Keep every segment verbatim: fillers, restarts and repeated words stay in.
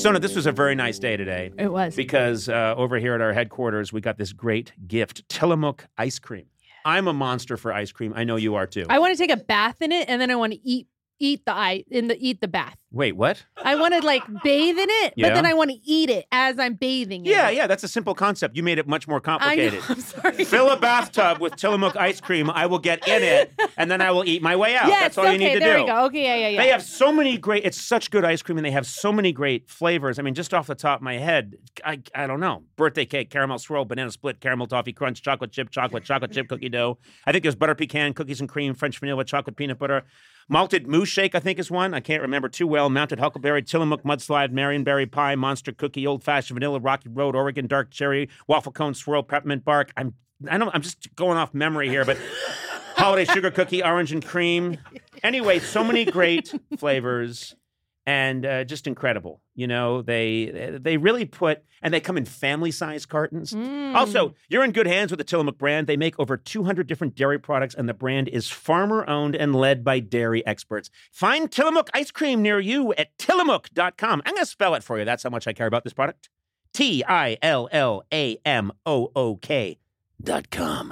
Sona, this was a very nice day today. It was. Because uh, over here at our headquarters, we got this great gift, Tillamook ice cream. I'm a monster for ice cream. I know you are too. I want to take a bath in it, and then I want to eat eat the ice in the eat the bath. Wait, what? I want to like bathe in it, Yeah. but then I want to eat it as I'm bathing in Yeah, it. yeah, that's a simple concept. You made it much more I complicated. know. I'm sorry. Fill a bathtub with Tillamook ice cream. I will get in it, and then I will eat my way out. Yes, That's all okay, you need to there do. we go. Okay, yeah, yeah, yeah. They have so many great, it's such good ice cream, and they have so many great flavors. I mean, just off the top of my head, I, I don't know. Birthday cake, caramel swirl, banana split, caramel toffee crunch, chocolate chip, chocolate, chocolate chip cookie dough. I think there's butter pecan, cookies and cream, French vanilla, chocolate peanut butter. Malted Moose Shake, I think, is one. I can't remember too well. Mounted Huckleberry, Tillamook Mudslide, Marionberry Pie, Monster Cookie, Old Fashioned Vanilla, Rocky Road, Oregon Dark Cherry, Waffle Cone Swirl, Peppermint Bark. I'm I don't, I'm just going off memory here, but Holiday Sugar Cookie, Orange and Cream. Anyway, so many great flavors and uh, just incredible. You know, they they really put, and they come in family-sized cartons. Mm. Also, you're in good hands with the Tillamook brand. They make over two hundred different dairy products, and the brand is farmer-owned and led by dairy experts. Find Tillamook ice cream near you at tillamook dot com. I'm going to spell it for you. That's how much I care about this product. T I L L A M O O K dot com.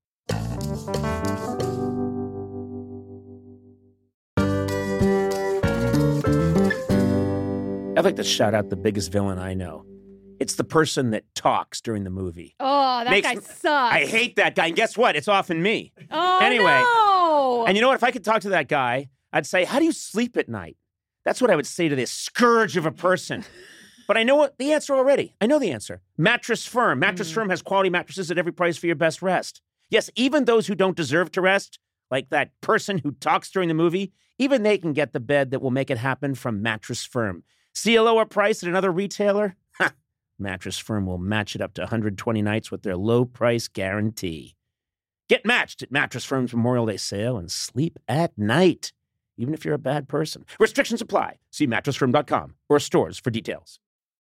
I'd like to shout out the biggest villain I know. It's the person that talks during the movie. Oh, that Makes guy me- sucks. I hate that guy. And guess what? It's often me. Oh, Anyway. no. And you know what? If I could talk to that guy, I'd say, how do you sleep at night? That's what I would say to this scourge of a person. But I know what the answer already. I know the answer. Mattress Firm. Mattress Mm. Firm has quality mattresses at every price for your best rest. Yes, even those who don't deserve to rest, like that person who talks during the movie, even they can get the bed that will make it happen from Mattress Firm. See a lower price at another retailer? Ha! Mattress Firm will match it up to one hundred twenty nights with their low price guarantee. Get matched at Mattress Firm's Memorial Day sale and sleep at night, even if you're a bad person. Restrictions apply. See mattress firm dot com or stores for details.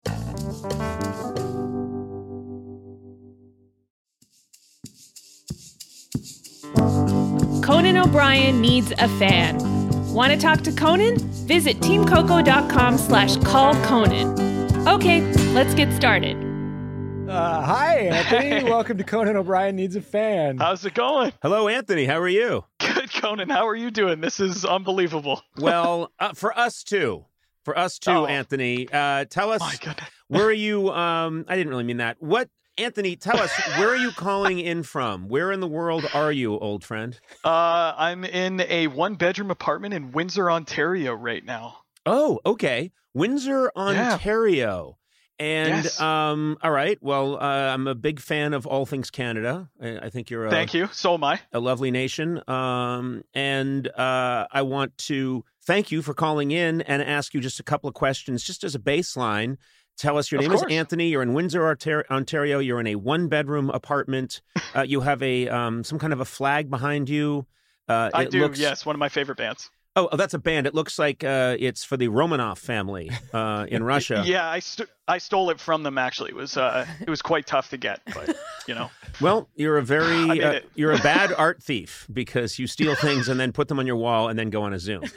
Conan O'Brien needs a fan. Want to talk to Conan? Visit teamcoco.com slash call Conan. Okay, let's get started. Uh, hi, Anthony. Welcome to Conan O'Brien Needs a Fan. How's it going? Hello, Anthony. How are you? Good, Conan. How are you doing? This is unbelievable. Well, uh, for us too. For us too, Oh. Anthony. Uh, tell us, My goodness. where are you? Um, I didn't really mean that. What, Anthony, tell us, where are you calling in from? Where in the world are you, old friend? Uh, I'm in a one-bedroom apartment in Windsor, Ontario right now. Oh, okay. Windsor, Yeah. Ontario. And, Yes. um, all right. Well, uh, I'm a big fan of all things Canada. I, I think you're a, Thank you. So am I. a lovely nation. Um, and uh, I want to thank you for calling in and ask you just a couple of questions, just as a baseline. Tell us your Of name is course. Anthony. You're in Windsor, Ontar- Ontario. You're in a one-bedroom apartment. Uh, you have a um, some kind of a flag behind you. Uh, I it do, looks- yes. One of my favorite bands. Oh, oh, that's a band. It looks like uh, it's for the Romanov family uh, in Russia. Yeah, I, st- I stole it from them, actually. It was, uh, it was quite tough to get, but, you know. Well, you're a I very made uh, it. you're a bad art thief because you steal things and then put them on your wall and then go on a Zoom.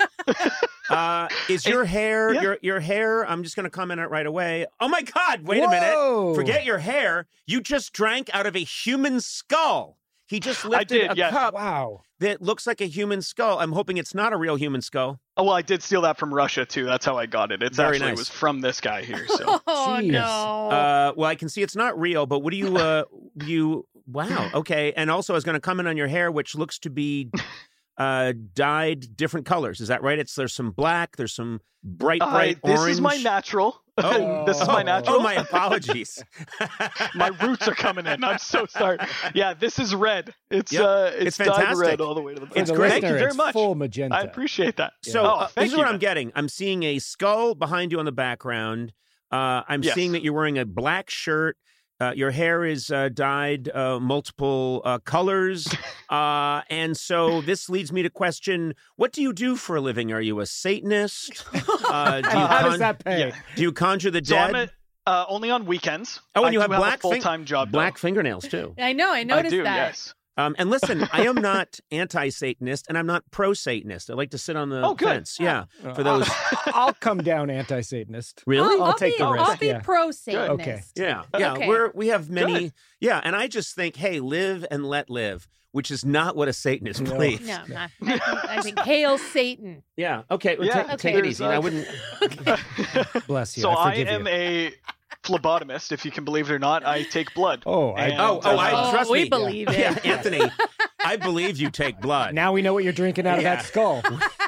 Uh, is your hair yeah. your your hair? I'm just going to comment on it right away. Oh my God! Wait a Whoa. minute. Forget your hair. You just drank out of a human skull. He just lifted did, a yes. cup Wow. that looks like a human skull. I'm hoping it's not a real human skull. Oh, well, I did steal that from Russia, too. That's how I got it. It's Very actually nice. was from this guy here, so. Oh, Jeez. no. Uh, well, I can see it's not real, but what do you uh you? Wow. Okay. And also, I was going to comment on your hair, which looks to be uh dyed different colors. Is that right? It's there's some black, there's some bright, Uh, bright this orange. is my natural. Oh. This is oh, my natural. Oh, my apologies. My roots are coming in. I'm so sorry. Yeah, this is red. It's Yep. uh, it's, It's dyed fantastic. red all the way to the back. For It's the great. Thank you listener, very it's much. full magenta. I appreciate that. So oh, uh, thank this is you, what man. I'm getting. I'm seeing a skull behind you on the background. Uh, I'm Yes. seeing that you're wearing a black shirt. Uh, your hair is uh, dyed uh, multiple uh, colors. Uh, and so this leads me to question, what do you do for a living? Are you a Satanist? Uh, do, you How con- does that pay? Yeah. do you conjure the So dead? I'm a, uh, only on weekends. Oh, and I you do have have black a full-time fin- job. black though. fingernails, too. I know. I noticed I do, that. yes. Um, and listen, I am not anti-Satanist, and I'm not pro-Satanist. I like to sit on the Oh, good. fence. Yeah, Uh, for those. I'll come down anti-Satanist. Really? I'll, I'll I'll take be, the risk, I'll be yeah. pro-Satanist. Okay. Yeah, yeah. Okay. We're we have many. Good. Yeah, and I just think, hey, live and let live, which is not what a Satanist No. believes. No, not, I, think, I think hail Satan. Yeah. Okay. Well, Yeah, take, okay. take it easy. There's, uh, I wouldn't. Bless you. So I I forgive am you. a phlebotomist, if you can believe it or not. I take blood. Oh, I, And, Oh, oh, I Oh, trust we me. believe it. Yeah, Anthony, I believe you take blood. now we know what you're drinking out of Yeah. that skull.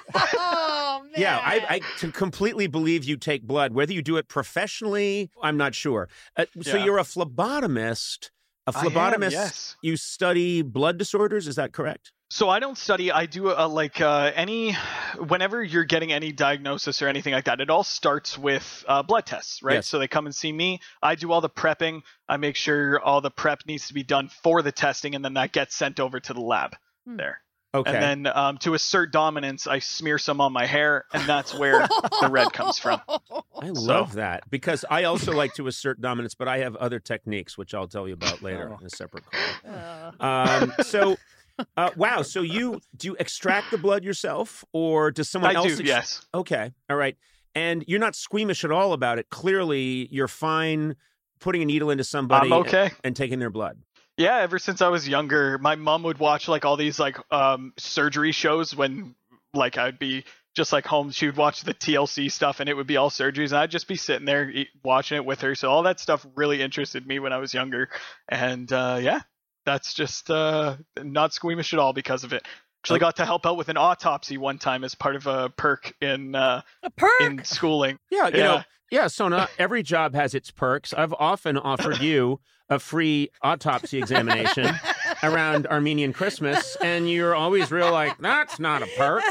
Oh, man. Yeah, I, I can completely believe you take blood. Whether you do it professionally, I'm not sure. Uh, so Yeah. you're a phlebotomist. A I am, phlebotomist. yes. You study blood disorders. Is that correct? So I don't study. I do uh, like uh, any. Whenever you're getting any diagnosis or anything like that, it all starts with uh, blood tests, right? Yes. So they come and see me. I do all the prepping. I make sure all the prep needs to be done for the testing, and then that gets sent over to the lab. Hmm. There. Okay. And then um, to assert dominance, I smear some on my hair, and that's where the red comes from. I love that because I also like to assert dominance, but I have other techniques, which I'll tell you about later Oh. in a separate call. Uh, Um, so, uh, wow. So you do you extract the blood yourself, or does someone I else? do, ex- yes. Okay. All right. And you're not squeamish at all about it. Clearly, you're fine putting a needle into somebody I'm okay. and, and taking their blood. Yeah, ever since I was younger, my mom would watch like all these like um surgery shows when like I'd be just like home. She would watch the T L C stuff and it would be all surgeries, and I'd just be sitting there eat, watching it with her. So all that stuff really interested me when I was younger, and uh, yeah, that's just uh, not squeamish at all because of it. Actually, got to help out with an autopsy one time as part of a perk in uh, a perk. in schooling. Yeah. You Yeah. know. Yeah. So not every job has its perks. I've often offered you a free autopsy examination around Armenian Christmas, and you're always real like, that's not a perk.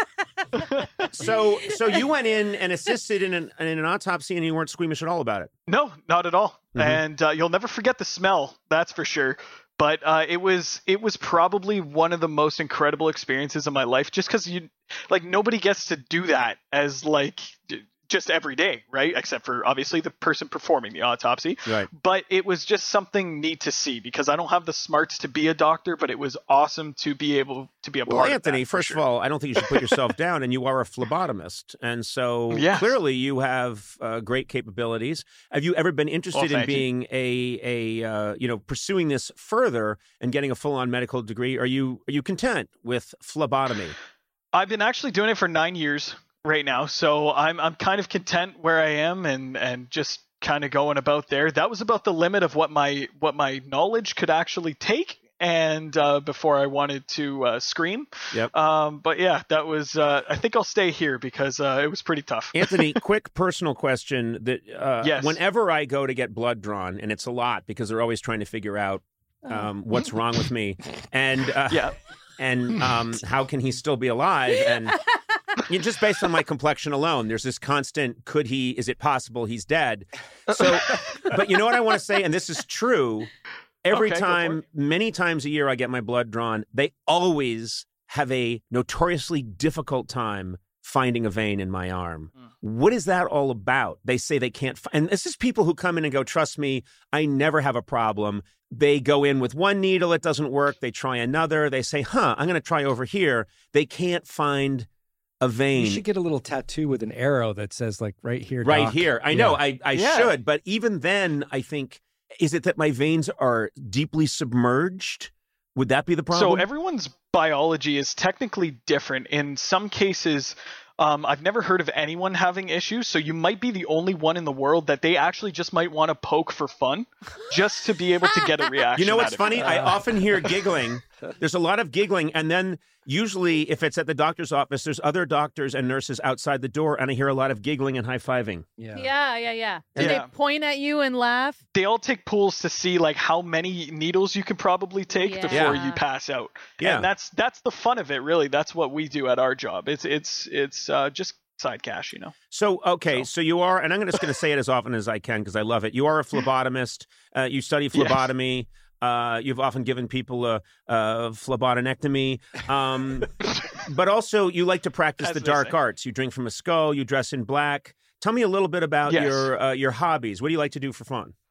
So, so you went in and assisted in an, in an autopsy, and you weren't squeamish at all about it. No, not at all. Mhm. And uh, you'll never forget the smell, that's for sure. But uh, it was it was probably one of the most incredible experiences of my life, just because you like nobody gets to do that as like d- just every day, right? Except for obviously the person performing the autopsy. Right. But it was just something neat to see because I don't have the smarts to be a doctor, but it was awesome to be able to be a Well, part Anthony, of that. for first sure. of all, I don't think you should put yourself down, and you are a phlebotomist, and so Yes. clearly you have uh, great capabilities. Have you ever been interested Well, in thank you. being a a uh, you know pursuing this further and getting a full on medical degree? Are you are you content with phlebotomy? I've been actually doing it for nine years right now, so I'm I'm kind of content where I am and and just kind of going about there. That was about the limit of what my what my knowledge could actually take, and uh, before I wanted to uh, scream. Yep. Um, but yeah, that was. Uh, I think I'll stay here because uh, it was pretty tough. Anthony, quick personal question that uh, Yes. whenever I go to get blood drawn, and it's a lot because they're always trying to figure out Oh. um, what's wrong with me, and uh, Yeah. and um, how can he still be alive? And you know, just based on my complexion alone, there's this constant: could he? Is it possible he's dead? So, but you know what I want to say, and this is true. Every Okay, go for time, it. many times a year, I get my blood drawn. They always have a notoriously difficult time finding a vein in my arm. Mm. What is that all about? They say they can't find, and this is people who come in and go, trust me, I never have a problem. They go in with one needle, it doesn't work. They try another. They say, huh, I'm going to try over here. They can't find a vein. You should get a little tattoo with an arrow that says like right here, right doc. here. I know, Yeah. I, I Yeah. should, but even then, I think, is it that my veins are deeply submerged? Would that be the problem? So everyone's biology is technically different. In some cases, um, I've never heard of anyone having issues. So you might be the only one in the world that they actually just might want to poke for fun, just to be able to get a reaction. You know what's out of funny? it. I often hear giggling. There's a lot of giggling. And then usually if it's at the doctor's office, there's other doctors and nurses outside the door. And I hear a lot of giggling and high-fiving. Yeah. Yeah, yeah, yeah. Do Yeah. they point at you and laugh? They all take pools to see like how many needles you could probably take Yeah. before Yeah. you pass out. Yeah. And that's that's the fun of it, really. That's what we do at our job. It's it's it's uh, just side cash, you know. So, okay, so, So- you are, and I'm just going to say it as often as I can because I love it. You are a phlebotomist. Uh, you study phlebotomy. Uh, you've often given people a, a phlebotonectomy. Um, but also, you like to practice As the they dark say. arts. You drink from a skull. You dress in black. Tell me a little bit about Yes. your uh, your hobbies. What do you like to do for fun?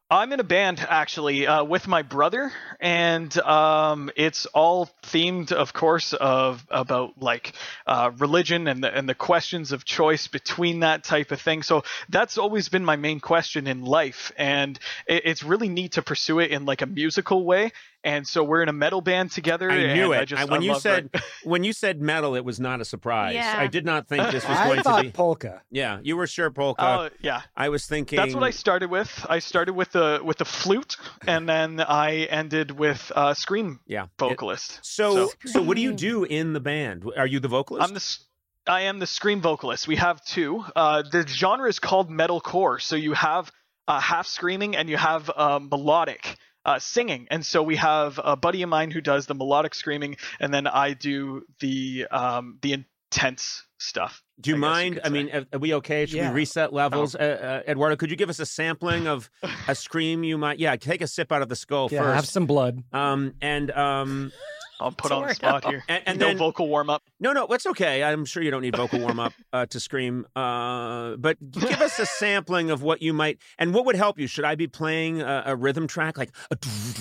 I'm in a band actually uh, with my brother, and um, it's all themed, of course, of about like uh, religion and the and the questions of choice between that type of thing. So that's always been my main question in life, and it, it's really neat to pursue it in like a musical way. And so we're in a metal band together. I knew and it. I just, I, when I you love said it. when you said metal, it was not a surprise. Yeah. I did not think this was I going thought to be. polka. Yeah, you were sure polka. Oh yeah, I was thinking. that's what I started with. I started with the with the flute, and then I ended with uh, scream Yeah. vocalist. So, So- so what do you do in the band? Are you the vocalist? I'm the s- I am the scream vocalist. We have two. Uh, the genre is called metalcore. So you have uh, half screaming and you have uh, melodic uh, singing. And so we have a buddy of mine who does the melodic screaming, and then I do the um, the intense stuff. Do you I guess you mind? could I say. mean, are- are we okay? Should Yeah. we reset levels? Uh, uh, Eduardo, could you give us a sampling of a scream you might? Yeah, take a sip out of the skull Yeah, have first. some blood. Um, and um, I'll put on the Sorry. spot here. and, and no then vocal warm up. no, no, it's okay. I'm sure you don't need vocal warm up uh, to scream. Uh, but give us a sampling of what you might, and what would help you. Should I be playing a, a rhythm track like? A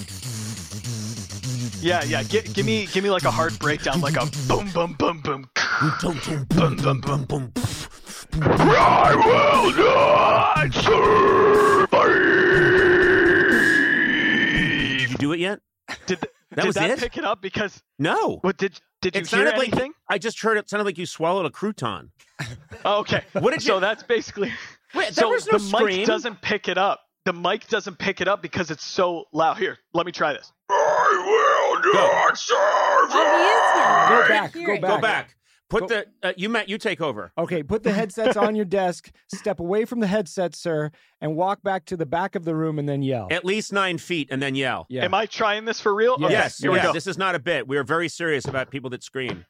Yeah, yeah. Gi- give me give me like a hard breakdown, like a boom boom boom boom. boom, boom, boom, boom. Did you do it yet? Did th- That did was that it? pick it up? Because No. what did did you It hear sounded like anything? I just heard it sounded like you swallowed a crouton. Oh, okay. What did So you- that's basically. Wait, there so was no the scream. mic doesn't pick it up. The mic doesn't pick it up because it's so loud. Here, let me try this. Go. Oh, he is yelling. Go I back, hear go it. back. Go back. Put Go- the uh, you Matt. You take over. Okay, put the headsets on your desk, step away from the headset, sir, and walk back to the back of the room and then yell. At least nine feet and then yell. Yeah. Am I trying this for real? Yes. Okay, Yes. here we yes, go. This is not a bit. We are very serious about people that scream.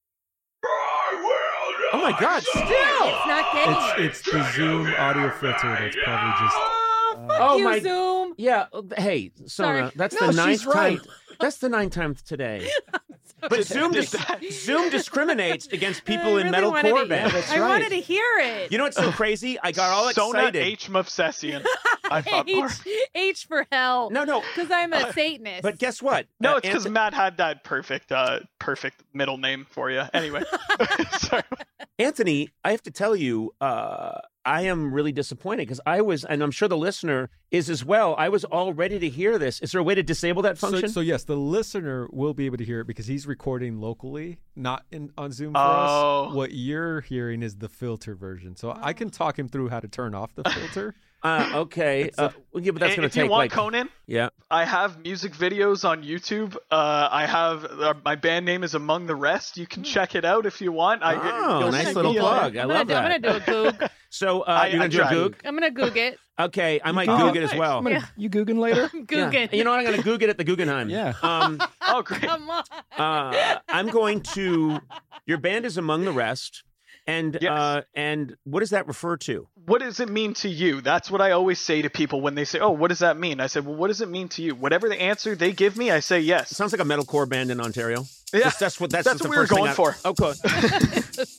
Oh my God! Still. It's not getting It's, it's the Zoom audio filter that's probably just. Oh you, my- Zoom. Yeah. uh, Hey, Sona. Sorry. That's No, the she's ninth right. time. That's the ninth time today. But Zoom dis- Zoom discriminates against people I in really wanted metalcore to- bands. That's I right. wanted to hear it. You know what's so crazy? I got all Sona excited. H. Mufsessian. I thought more. H, H for hell. No, no. Because I'm a Satanist. But guess what? No, Uh, it's because Anth- Matt had that perfect, uh, perfect middle name for you. Anyway, sorry. Anthony, I have to tell you, uh, I am really disappointed because I was, and I'm sure the listener is as well. I was all ready to hear this. Is there a way to disable that So, function? so yes, the listener will be able to hear it because he's recording locally, not in on Zoom for Oh. us. What you're hearing is the filter version. So I can talk him through how to turn off the filter. uh, okay. Uh, well, yeah, but that's And going if to take you want like. Conan, Yeah. I have music videos on YouTube. Uh, I have uh, my band name is Among the Rest. You can check it out if you want. I, Oh, you'll nice see little me, uh, plug. I I'm love gonna, that. I'm gonna do a goog. So uh, I- you're I going to do a tried. goog? I'm gonna goog it. Okay. I might Oh, goog it as nice. well. I'm gonna, You Googling later? I'm Yeah. googing. You know what? I'm going to goog it at the Guggenheim. Yeah. Um, Oh, great. Come on. uh, I'm going to. Your band is Among the Rest. And Yes. uh, and what does that refer to? What does it mean to you? That's what I always say to people when they say, "Oh, what does that mean?" I said, "Well, what does it mean to you?" Whatever the answer they give me, I say yes. It sounds like a metalcore band in Ontario. Yeah, That's, that's what that's, that's just what the we were first thing going I- for. Oh, cool.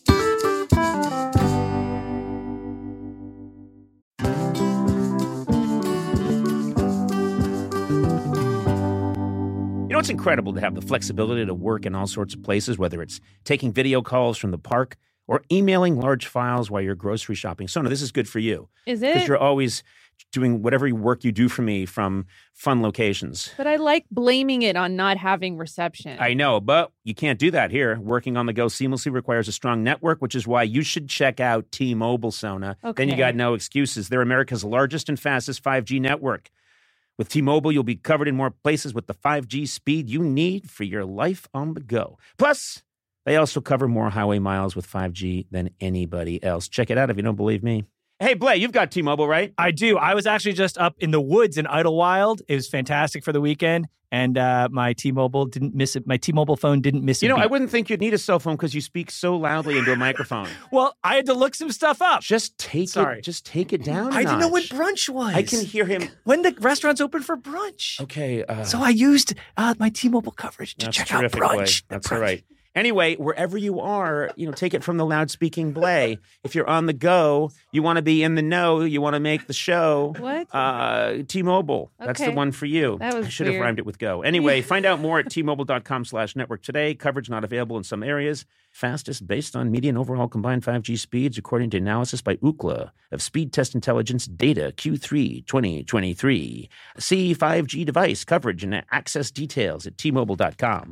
You know, it's incredible to have the flexibility to work in all sorts of places, whether it's taking video calls from the park or emailing large files while you're grocery shopping. Sona, this is good for you Is because it? you're always doing whatever work you do for me from fun locations. But I like blaming it on not having reception. I know, but you can't do that here. Working on the go seamlessly requires a strong network, which is why you should check out T-Mobile, Sona. Then you Okay. got no excuses. They're America's largest and fastest five G network. With T-Mobile, you'll be covered in more places with the five G speed you need for your life on the go. Plus, they also cover more highway miles with five G than anybody else. Check it out if you don't believe me. Hey, Blay, you've got T-Mobile, right? I do. I was actually just up in the woods in Idlewild. It was fantastic for the weekend, and uh, my T-Mobile didn't miss it. My T-Mobile phone didn't miss it. You know, I wouldn't think you'd need a cell phone because you speak so loudly into a microphone. Well, I had to look some stuff up. Just take Sorry. it. Just take it down. a I didn't know when notch. brunch was. I can hear him. when the restaurant's open for brunch. Okay. Uh, So I used uh, my T-Mobile coverage to that's check out terrific, brunch. Blay. The That's brunch. all right. Anyway, wherever you are, you know, take it from the loudspeaking Blay. If you're on the go, you want to be in the know, you want to make the show. What? Uh, T-Mobile. That's the Okay. one for you. That was I should have weird. rhymed it with go. Anyway, find out more at T-Mobile.com slash network today. Coverage not available in some areas. Fastest based on median overall combined five G speeds, according to analysis by Ookla of Speed Test Intelligence data Q three twenty twenty-three. See five G device coverage and access details at T Mobile dot com.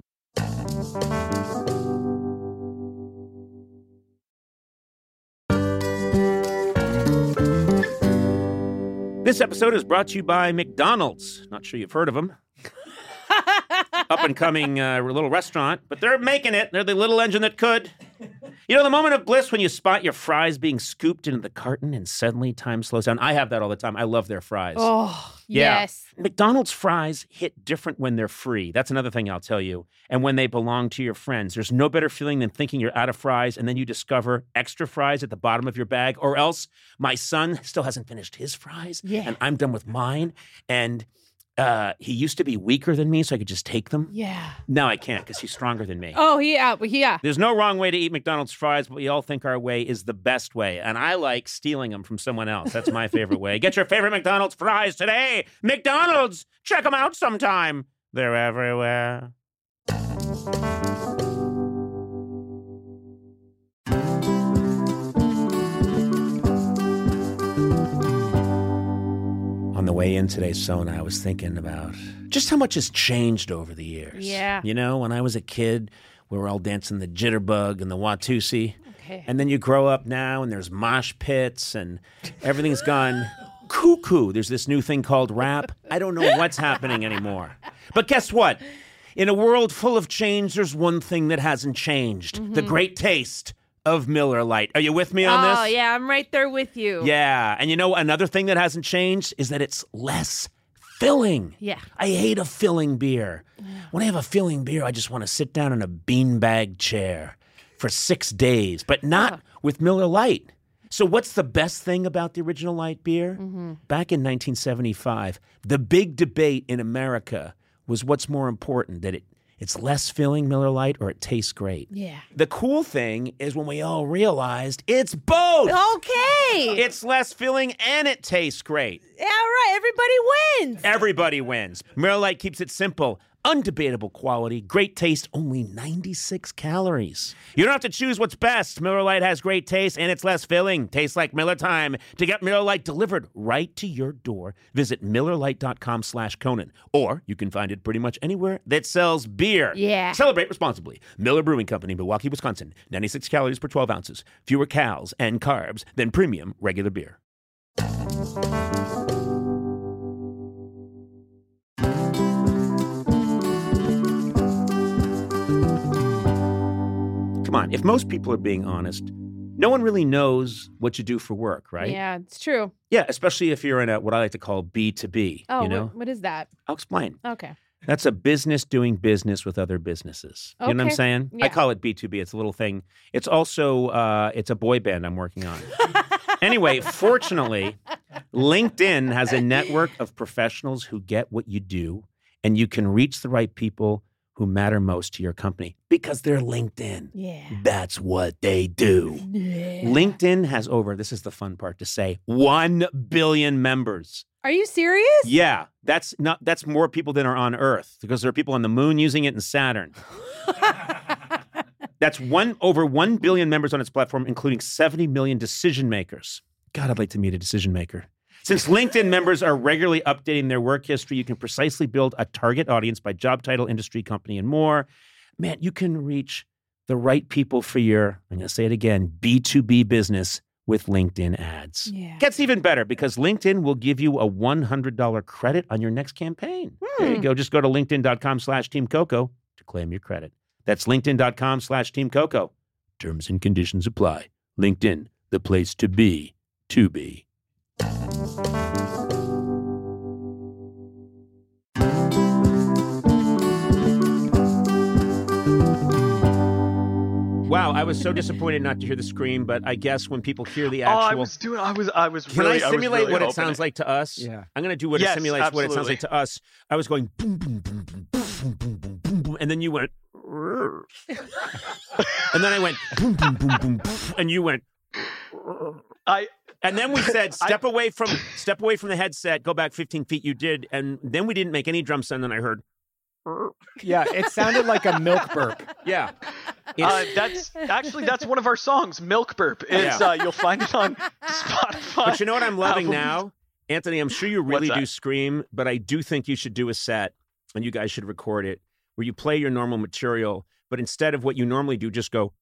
This episode is brought to you by McDonald's. Not sure you've heard of them. Up and coming uh, little restaurant, but they're making it. They're the little engine that could. You know, the moment of bliss when you spot your fries being scooped into the carton and suddenly time slows down. I have that all the time. I love their fries. Oh, Yeah. yes. McDonald's fries hit different when they're free. That's another thing I'll tell you. And when they belong to your friends. There's no better feeling than thinking you're out of fries and then you discover extra fries at the bottom of your bag. Or else my son still hasn't finished his fries. Yeah. And I'm done with mine. And uh, he used to be weaker than me, so I could just take them. Yeah. Now I can't because he's stronger than me. Oh, yeah. Yeah. There's no wrong way to eat McDonald's fries, but we all think our way is the best way. And I like stealing them from someone else. That's my favorite way. Get your favorite McDonald's fries today. McDonald's! Check them out sometime. They're everywhere. On the way in today, Sona, I was thinking about just how much has changed over the years. Yeah. You know, when I was a kid, we were all dancing the jitterbug and the Watusi. Okay. And then you grow up now and there's mosh pits and everything's gone cuckoo. There's this new thing called rap. I don't know what's happening anymore. But guess what? In a world full of change, there's one thing that hasn't changed. Mm-hmm. The great taste of Miller Lite. Are you with me on this? Oh, yeah. I'm right there with you. Yeah. And you know, another thing that hasn't changed is that it's less filling. Yeah. I hate a filling beer. When I have a filling beer, I just want to sit down in a beanbag chair for six days, but not with Miller Lite. So what's the best thing about the original light beer? Mm-hmm. Back in nineteen seventy-five, the big debate in America was what's more important, that it it's less filling, Miller Lite, or it tastes great. Yeah. The cool thing is when we all realized it's both. Okay. It's less filling and it tastes great. Yeah, right. Everybody wins. Everybody wins. Miller Lite keeps it simple. Undebatable quality, great taste, only ninety-six calories. You don't have to choose what's best. Miller Lite has great taste and it's less filling. Tastes like Miller time. To get Miller Lite delivered right to your door, visit Miller Lite dot com slash Conan. Or you can find it pretty much anywhere that sells beer. Yeah. Celebrate responsibly. Miller Brewing Company, Milwaukee, Wisconsin. ninety-six calories per twelve ounces. Fewer calories and carbs than premium regular beer. Come on, if most people are being honest, no one really knows what you do for work, right? Yeah, it's true. Yeah, especially if you're in a what I like to call B two B. Oh, you know? what, what is that? I'll explain. Okay. That's a business doing business with other businesses. You know what I'm Okay. saying? Yeah. I call it B two B. It's a little thing. It's also uh, it's a boy band I'm working on. Anyway, fortunately, LinkedIn has a network of professionals who get what you do, and you can reach the right people who matter most to your company because they're LinkedIn. Yeah. That's what they do. LinkedIn has over, this is the fun part to say, one billion members. Are you serious? Yeah, that's not that's more people than are on Earth because there are people on the moon using it and Saturn. That's one over one billion members on its platform, including seventy million decision makers. God, I'd like to meet a decision maker. Since LinkedIn members are regularly updating their work history, you can precisely build a target audience by job title, industry, company, and more. Man, you can reach the right people for your, I'm going to say it again, B two B business with LinkedIn ads. Yeah. Gets even better because LinkedIn will give you a one hundred dollars credit on your next campaign. There you go. Just go to linkedin.com slash Team Coco to claim your credit. That's linkedin.com slash Team Coco. Terms and conditions apply. LinkedIn, the place to be, to be. Wow, I was so disappointed not to hear the scream, but I guess when people hear the Oh, I actual... was doing. I was. I was. Can really, I simulate was really what it hoping sounds like to us? Yeah. I'm going to do what Yes, it simulates what it sounds absolutely. like to us. I was going boom, boom, boom, boom, boom, boom, boom, boom, boom, and then you went... and then I went boom, boom, boom, boom, boom, and you went. I And then we said, step away from step away from the headset, go back fifteen feet. You did, and then we didn't make any drum sound. And I heard, Yeah, it sounded like a milk burp. yeah. uh, that's actually that's one of our songs, Milk Burp. It's Yeah. uh, you'll find it on Spotify. But you know what I'm loving album. now, Anthony? I'm sure you really What's that? do scream, but I do think you should do a set, and you guys should record it, where you play your normal material, but instead of what you normally do, just go.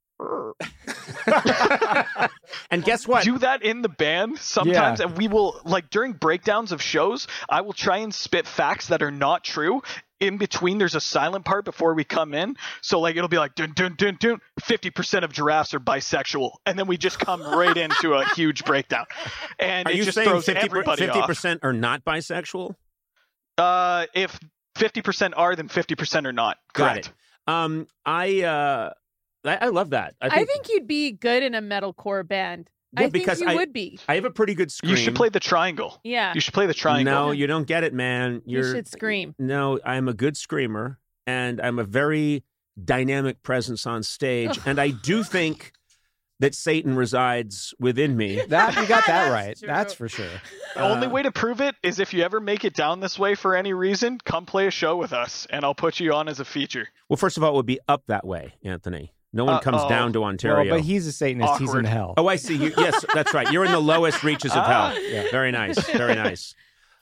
And guess what? Do that in the band sometimes, and we will, like, during breakdowns of shows, I will try and spit facts that are not true. In between, there's a silent part before we come in. So, like, it'll be like, dun, dun, dun, dun, fifty percent of giraffes are bisexual. And then we just come right into a huge breakdown. And Are it you just saying throws fifty everybody off. percent are not bisexual? Uh, if fifty percent are, then fifty percent are not. Got Correct. it. Um, I, uh, I, I love that. I I think, think you'd be good in a metalcore band. Yeah, I because think you I- would be. I have a pretty good scream. You should play the triangle. Yeah. You should play the triangle. No, you don't get it, man. You You're, should scream. No, I'm a good screamer, and I'm a very dynamic presence on stage, and I do think that Satan resides within me. That you got that That's right. true. That's for sure. The only Uh, way to prove it is if you ever make it down this way for any reason, come play a show with us, and I'll put you on as a feature. Well, first of all, it would be up that way, Anthony. No one comes Uh-oh. down to Well, Ontario. but he's a Satanist. He's in Awkward. hell. Oh, I see. You, yes, that's right. You're in the lowest reaches of Ah. hell. Yeah. Very nice. Very nice.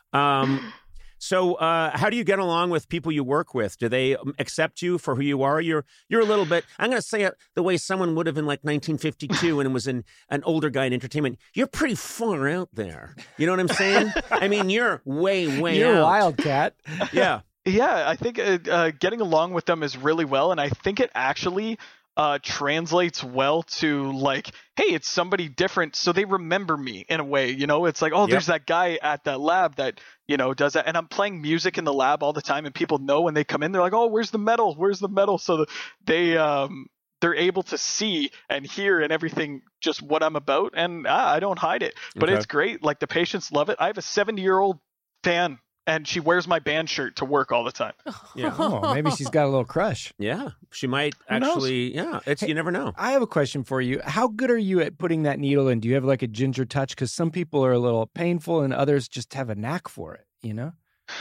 Um, so, uh, how do you get along with people you work with? Do they um, accept you for who you are? You're you're a little bit. I'm going to say it the way someone would have in like nineteen fifty-two, and was in an older guy in entertainment. You're pretty far out there. You know what I'm saying? I mean, you're way way You're a out. wildcat. Yeah. Yeah, I think uh, uh, getting along with them is really well, and I think it actually uh, translates well to, like, hey, it's somebody different, so they remember me in a way. You know, it's like, oh, Yep. there's that guy at that lab that, you know, does that, and I'm playing music in the lab all the time, and people know when they come in, they're like, oh, where's the metal? Where's the metal? So the, they um they're able to see and hear and everything, just what I'm about, and ah, I don't hide it. But Okay. it's great. Like, the patients love it. I have a seventy year old fan, and she wears my band shirt to work all the time. Yeah. Oh, maybe she's got a little crush. Yeah. She might Who knows? actually. Yeah. It's you never know. I have a question for you. How good are you at putting that needle in? Do you have like a ginger touch? Because some people are a little painful and others just have a knack for it, you know?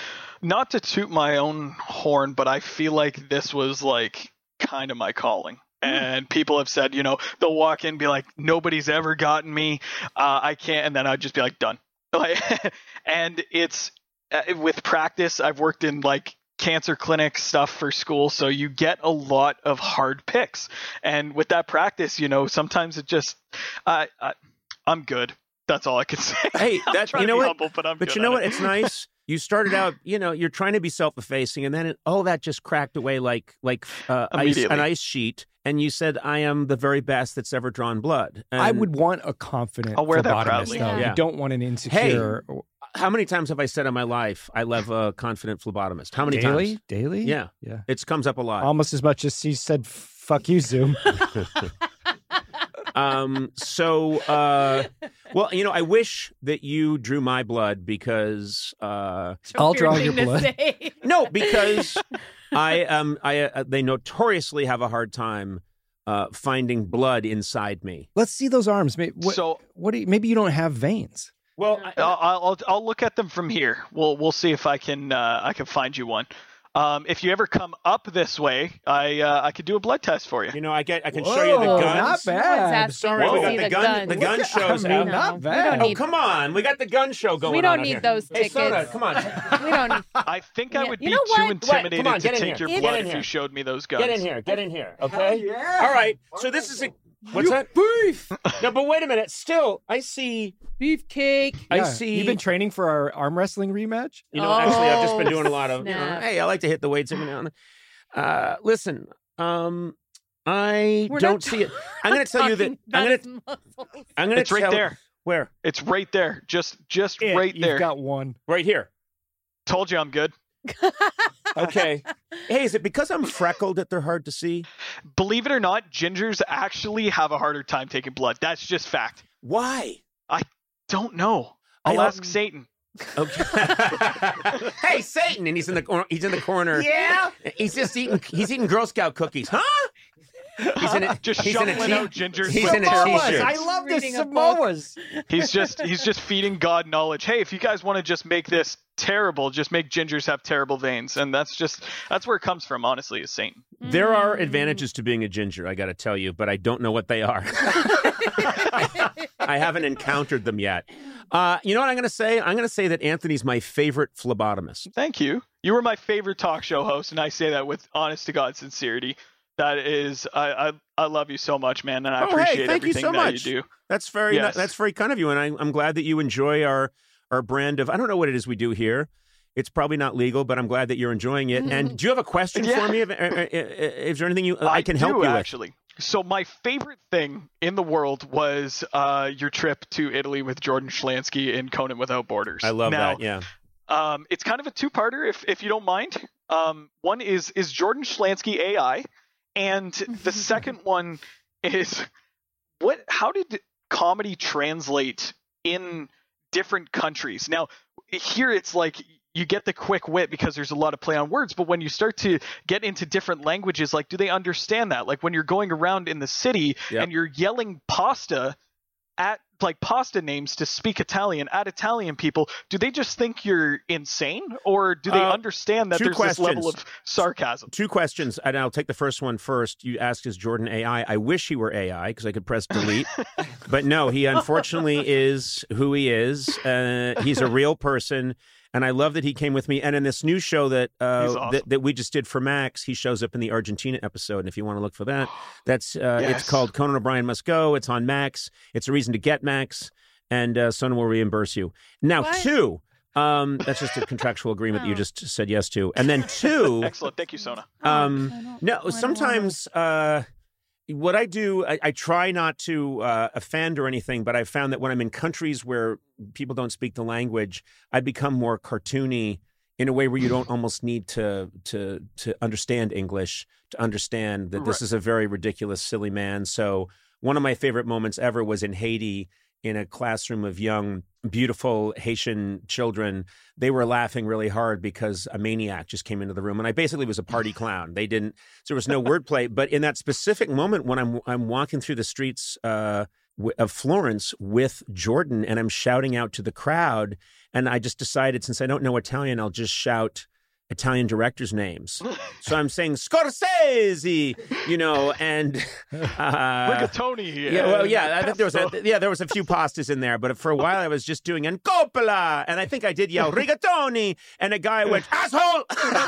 Not to toot my own horn, but I feel like this was like kind of my calling. And people have said, you know, they'll walk in and be like, nobody's ever gotten me. Uh, I can't. And then I'd just be like, done. Like, and it's uh, with practice. I've worked in like cancer clinic stuff for school. So you get a lot of hard picks. And with that practice, you know, sometimes it just, uh, uh, I'm good. That's all I can say. Hey, I'm that trying you to know be what? humble, but I'm But good you know at what? it. It's nice. You started out, you know, you're trying to be self-effacing, and then it, all that just cracked away like like uh, ice, Immediately. an ice sheet. And you said, "I am the very best that's ever drawn blood." And I would want a confident I'll wear that phlebotomist, proudly. though. Yeah. You don't want an insecure. How many times have I said in my life, "I love a confident phlebotomist"? How many daily? times? Daily? Yeah, Yeah. it comes up a lot. Almost as much as she said, fuck you, Zoom. Um, so, uh, well, you know, I wish that you drew my blood because, uh, I'll Weird draw thing your to blood. say. no, because I um, I uh, they notoriously have a hard time uh, finding blood inside me. Let's see those arms. Maybe, what, So what do you, maybe you don't have veins. Well, I'll, I'll I'll look at them from here. We'll we'll see if I can uh, I can find you one. Um, if you ever come up this way, I uh, I could do a blood test for you. you know, I get I can show you the Whoa, guns. not No one's bad. asking Sorry, to we see got the the gun. guns. The gun Look at- shows I mean, out. No, not we bad. don't Oh, need- come on. We got the gun show going We don't on out need here. those Hey, Soda, tickets. come on. We don't. I think I Yeah, would you be know too what? intimidated Wait, come on, to get in take here. your Get blood in if here. you showed me those guns. Get in here. Get in here. Okay. All right. So this is a what's that? Beef. No, but wait a minute. Still, I see. Beefcake. I Yeah. see. You've been training for our arm wrestling rematch? You know, actually, I've just been Oh, doing a lot of. You know, snap. hey, I like to hit the weights every now and then. Uh, listen, um, I We're don't not see it. I'm going to tell you that. talking I'm about going to. his muscles. I'm going to It's right tell, there. Where? It's right there. Just just It, right you've there. got one. Right here. Told you I'm good. Okay. Hey, is it because I'm freckled that they're hard to see? Believe it or not, gingers actually have a harder time taking blood. That's just fact. Why? Don't know. I I'll don't- ask Satan. Okay. Hey, Satan, and he's in the cor- he's in the corner. Yeah, he's just eating he's eating Girl Scout cookies, huh? He's in a Just he's in a shuffling t- out gingers. He's with in a Samoas. t-shirt. I love this Reading a book. Samoas. He's just he's just feeding God knowledge. Hey, if you guys want to just make this terrible, just make gingers have terrible veins, and that's just that's where it comes from. Honestly, is Satan. There are advantages to being a ginger, I got to tell you, but I don't know what they are. I haven't encountered them yet. Uh, you know what I'm going to say? I'm going to say that Anthony's my favorite phlebotomist. Thank you. You were my favorite talk show host, and I say that with honest to God sincerity. That is, I I, I love you so much, man, and I Oh, hey, appreciate thank you everything so that much. you do. That's very Yes. that's very kind of you, and I, I'm glad that you enjoy our our brand of. I don't know what it is we do here. It's probably not legal, but I'm glad that you're enjoying it. And do you have a question Yeah. for me? If- uh, uh, Is there anything you I can do, help you with? actually. So my favorite thing in the world was uh, your trip to Italy with Jordan Schlansky in Conan Without Borders. I love now, that. Yeah. Um, it's kind of a two-parter, if if you don't mind. Um, one is is Jordan Schlansky A I, and the second one is what? How did comedy translate in different countries? Now, here it's like you get the quick wit because there's a lot of play on words, but when you start to get into different languages, like, do they understand that? Like when you're going around in the city Yep. and you're yelling pasta at like pasta names to speak Italian at Italian people, do they just think you're insane, or do they Uh, understand that two there's this level questions. of sarcasm? Two questions, and I'll take the first one first. You asked, is Jordan A I? I wish he were A I because I could press delete. But no, he unfortunately is who he is. Uh, he's a real person. And I love that he came with me. And in this new show that, uh, He's awesome. that that we just did for Max, he shows up in the Argentina episode. And if you want to look for that, that's uh, Yes. it's called Conan O'Brien Must Go. It's on Max. It's a reason to get Max, and uh, Sona will reimburse you. Now, What? two. Um, that's just a contractual agreement that you Oh. just said yes to. And then two. Excellent. Thank you, Sona. Um, I don't- no, I don't wanna- sometimes uh, what I do, I, I try not to uh, offend or anything, but I've found that when I'm in countries where people don't speak the language, I become more cartoony in a way where you don't almost need to to to understand English to understand that this Right. is a very ridiculous, silly man. So one of my favorite moments ever was in Haiti in a classroom of young, beautiful Haitian children. They were laughing really hard because a maniac just came into the room, and I basically was a party clown. They didn't, so there was no wordplay. But in that specific moment, when I'm I'm walking through the streets uh, w- of Florence with Jordan, and I'm shouting out to the crowd, and I just decided, since I don't know Italian, I'll just shout Italian directors' names. So I'm saying Scorsese, you know, and uh, Rigatoni. yeah, well, yeah, I think there was pesto. a, yeah, there was a few pastas in there, but for a while I was just doing and Coppola, and I think I did yell rigatoni, and a guy went asshole.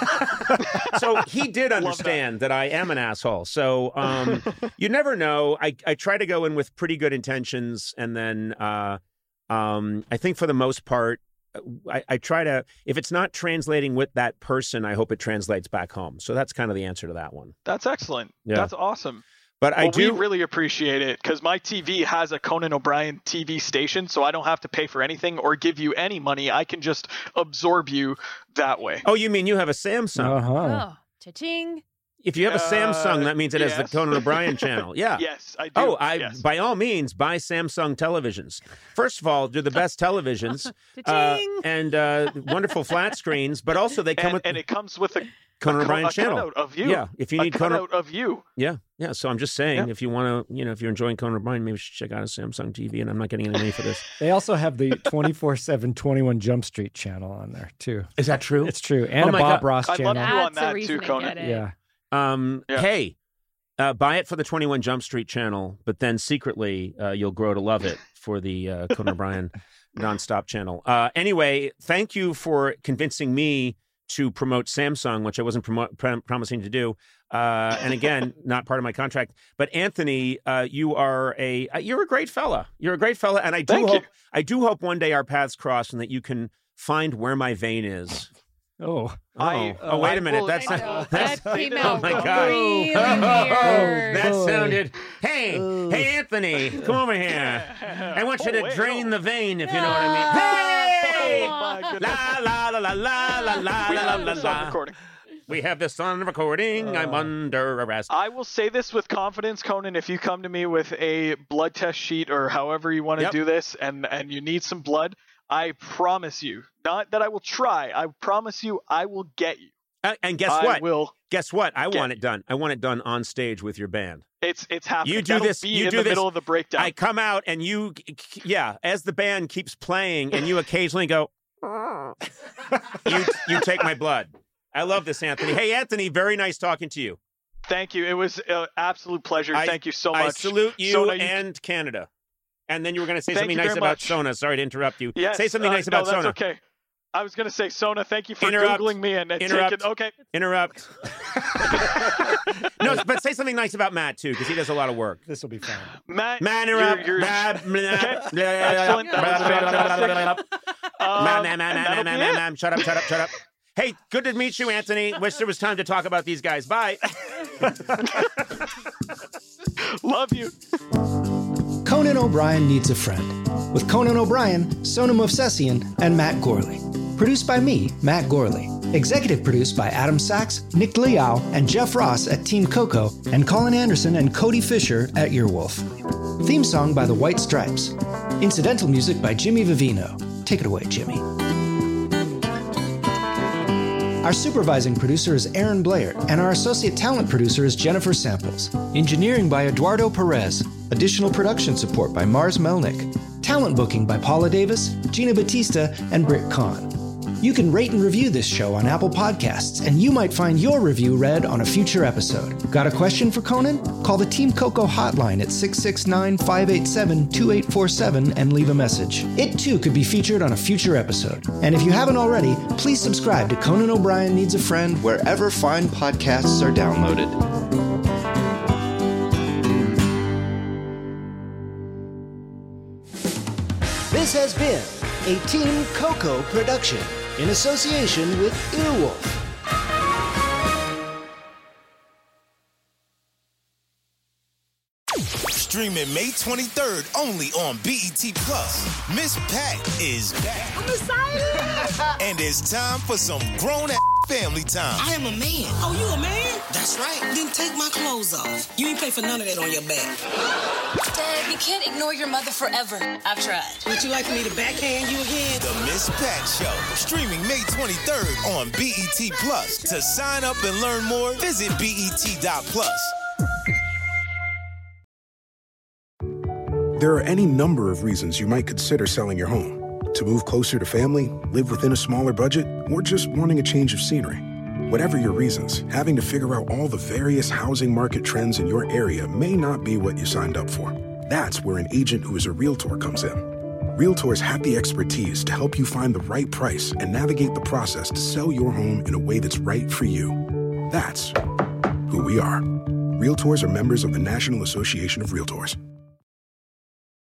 So he did understand that. that I am an asshole. So um, you never know. I I try to go in with pretty good intentions, and then uh, um, I think for the most part, I, I try to, if it's not translating with that person, I hope it translates back home. So that's kind of the answer to that one. That's excellent. Yeah. That's awesome. But I well, do we really appreciate it because my T V has a Conan O'Brien T V station, so I don't have to pay for anything or give you any money. I can just absorb you that way. Oh, you mean you have a Samsung? Uh-huh. Oh, cha-ching. If you have a Uh, Samsung, that means it has the yes. Conan O'Brien channel. Yeah. Yes, I do. Oh, I yes. by all means buy Samsung televisions. First of all, they're the best televisions, uh, Cha-ching. and uh, wonderful flat screens. But also they come and, with and it comes with a, Conan a, O'Brien a channel. cutout of you. Yeah, if you a need Conan, cutout of you. yeah, yeah. So I'm just saying, Yeah. if you want to, you know, if you're enjoying Conan O'Brien, maybe you should check out a Samsung T V. And I'm not getting any money for this. They also have the twenty-four seven twenty-one Jump Street channel on there, too. Is that true? It's true. And Oh a my Bob God. Ross I love channel. you on That's a that reason too, to Conan. get it. Yeah. Um, Yeah. Hey, uh, buy it for the twenty-one Jump Street channel, but then secretly uh, you'll grow to love it for the uh, Conan O'Brien nonstop channel. Uh, anyway, thank you for convincing me to promote Samsung, which I wasn't promo- prom- promising to do. Uh, and again, not part of my contract. But Anthony, uh, you are a uh, you're a great fella. You're a great fella, and I do Thank you. hope I do hope one day our paths cross and that you can find where my vein is. Oh. Oh, I- oh wait I a minute. will- That's I not, know. that's That came oh out my God. really Oh, weird. that boy. sounded. Hey, hey, Anthony, come over here. I want you Oh, to wait, drain oh. the vein, if you know what I mean. Hey! Oh, my goodness. La la la la la la la We la have la this on la. recording. We have this on recording. I'm under arrest. I will say this with confidence, Conan. If you come to me with a blood test sheet or however you want to Yep. do this, and and you need some blood, I promise you, not that I will try. I promise you, I will get you. Uh, and guess I what? will. Guess what? I want you. it done. I want it done on stage with your band. It's it's happening. You do That'll this. Be You in do the this. middle of the breakdown. I come out and you, yeah, as the band keeps playing, and you occasionally go, you you take my blood. I love this, Anthony. Hey, Anthony, very nice talking to you. Thank you. It was an absolute pleasure. I, Thank you so much. I salute you Sona, you and Canada. And then you were going to say Thank something you nice very about much. Sona. Sorry to interrupt you. Yes, say something uh, nice no, about that's Sona. okay. I was going to say, Sona, thank you for Interrupt. Googling me and, and Interrupt. taking... Okay. Interrupt. No, but say something nice about Matt, too, because he does a lot of work. This will be fun. Matt, Matt, you're, interrupt. you're, Matt, okay. Excellent. That was fantastic. Um, Matt, Matt, and Matt, that'll Matt, be Matt, it. Matt, shut up, shut up, shut up. Hey, good to meet you, Anthony. Wish there was time to talk about these guys. Bye. Love you. Conan O'Brien Needs a Friend, with Conan O'Brien, Sona Movsesian, and Matt Gorley. Produced by me, Matt Gorley. Executive produced by Adam Sachs, Nick Liao, and Jeff Ross at Team Coco, and Colin Anderson and Cody Fisher at Earwolf. Theme song by The White Stripes. Incidental music by Jimmy Vivino. Take it away, Jimmy. Our supervising producer is Aaron Blair, and our associate talent producer is Jennifer Samples. Engineering by Eduardo Perez. Additional production support by Mars Melnick. Talent booking by Paula Davis, Gina Batista, and Britt Kahn. You can rate and review this show on Apple Podcasts, and you might find your review read on a future episode. Got a question for Conan? Call the Team Coco hotline at six six nine, five eight seven, two eight four seven and leave a message. It too could be featured on a future episode. And if you haven't already, please subscribe to Conan O'Brien Needs a Friend wherever fine podcasts are downloaded. This has been a Team Coco production in association with Earwolf. Streaming May twenty-third only on B E T Plus. Miss Pat is back. I'm excited. And it's time for some grown-ass family time. I am a man. Oh, you a man? That's right. Then take my clothes off. You ain't pay for none of that on your back. Dad, you can't ignore your mother forever. I've tried. Would you like for me to backhand you again? The Miss Pat Show. Streaming May twenty-third on B E T Plus. To sign up and learn more, visit B E T dot plus. There are any number of reasons you might consider selling your home. To move closer to family, live within a smaller budget, or just wanting a change of scenery. Whatever your reasons, having to figure out all the various housing market trends in your area may not be what you signed up for. That's where an agent who is a Realtor comes in. Realtors have the expertise to help you find the right price and navigate the process to sell your home in a way that's right for you. That's who we are. Realtors are members of the National Association of Realtors.